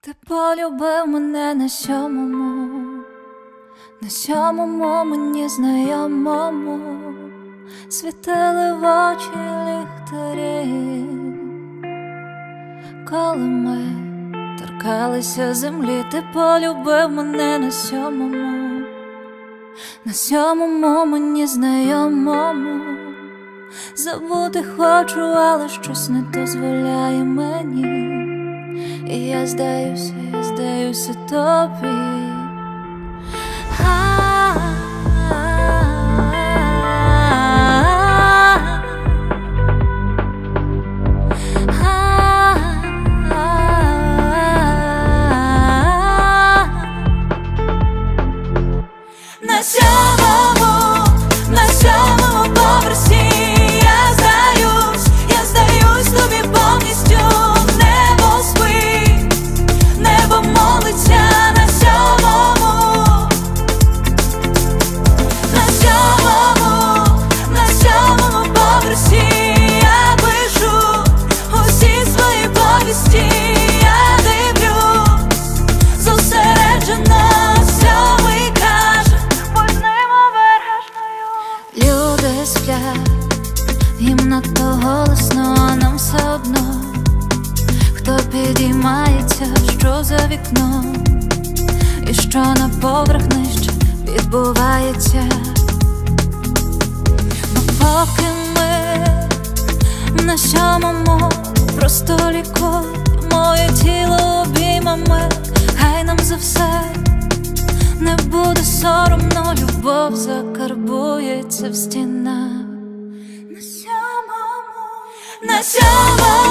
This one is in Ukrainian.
Ти полюбив мене на сьомому мені знайомому, світили в очі ліхтарі, коли ми торкалися землі. Ти полюбив мене на сьомому мені знайомому. Забути хочу, але щось не дозволяє мені, і я здаюся тобі. На сьомому поверсі я здаюсь тобі повністю. Небо спить, небо молиться на сьомому поверсі. Я пишу усі свої повісті, я дивлюсь зосереджено. Сьомий каже, будь ним обережною. Люди сплять, їм надто голосно, а нам все одно. Хто підіймається, що за вікном, і що на поверх нижче відбувається. Но поки ми на сьомому просто лікуй моє тіло обіймами. Хай нам за все не буде соромно, любов закарбується в стінах. На сьомому